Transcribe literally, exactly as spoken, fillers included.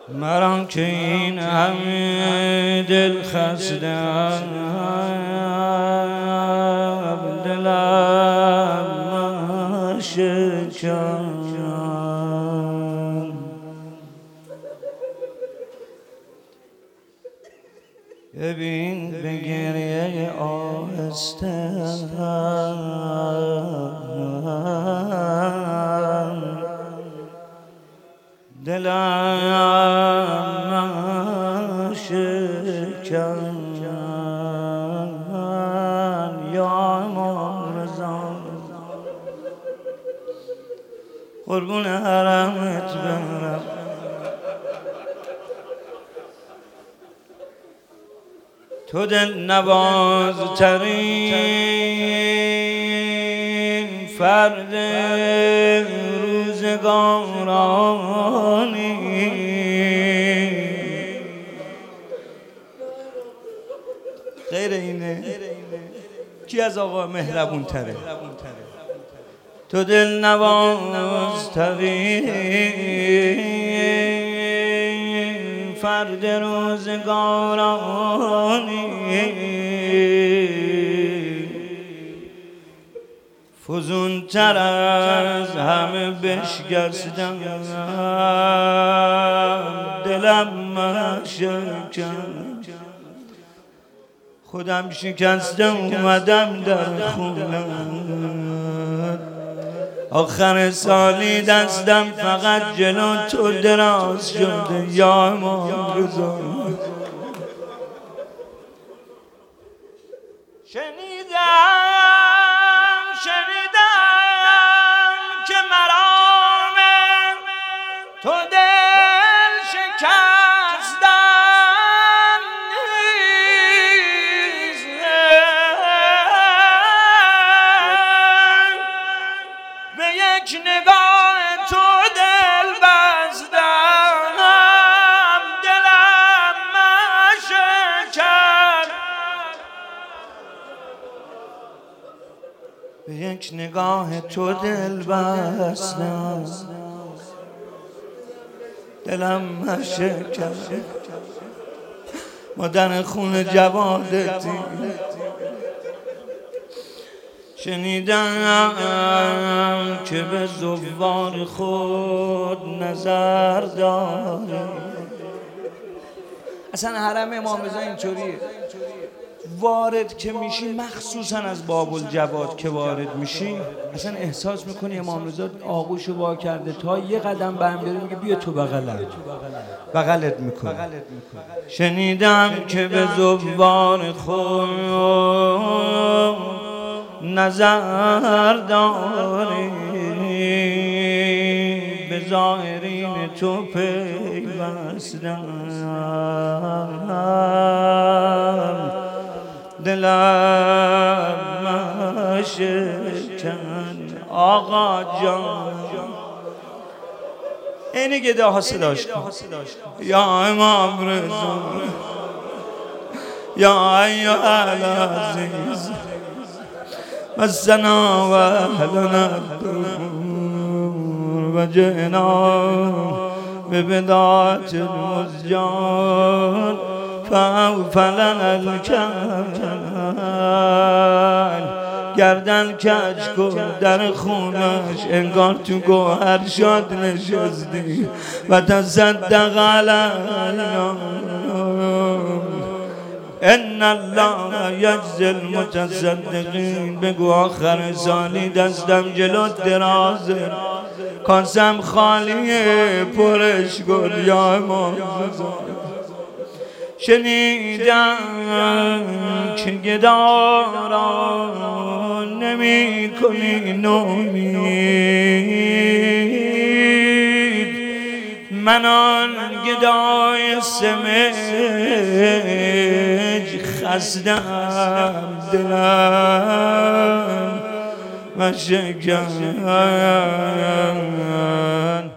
مرا که این همه دل خستم، دلم شکن. ببین به گریه آهسته دلم شکن. یا امام رضا قربون حرمت برم، تو دل نوازترین فرد روزگارانی. غیر اینه کی از آقا مهربون تره؟ تو دل نوازترین فرد روزگارانی، فزون تر از همه بشکستم، دلم شکن. خودم شکستم اومدم در خونم، آخر سالی دستم فقط جلو تو دراز شده. یا امام رضا شنیدم شنیدم که مرام تو دل شکستن نیست، به یک نگاه تو دل بستم، دلم شکن. به یک نگاه تو دل بستم، دلم شکن. مادر خون جوادتی شنیدم که به زوار خود نظر داری. اصلا حرم امام رضا اینطوریه، وارد که میشی مخصوصا از باب الجواد که وارد میشی اصلا احساس میکنی امام رضا آغوشو وا کرده، تا یه قدم برم بره میگه بیا تو بغلم، بغلت میکنه. شنیدم که به زوار خود نظر داری، به ظاهرین تو پیوستم، دلم شکن. آقا جان اینی گده ها صداش کن. یا امام رضا یا ایها العزیز مسنا و اهلنا الدور و جئنا ببضاعة المزجان فاوفلنا الکل. گردن کج کن در خونش، انگار تو گوهر شاد نشستی و تصدق علینا. ان الله یجزی المتصدقین. بگو آخر سالی دستم جلو درازه، کاسم خالیه پرش کن. یا امام رضا شنیدم که گدارا نمی کنی نومید، من آن گدای سمج خستم، دلم و شکن.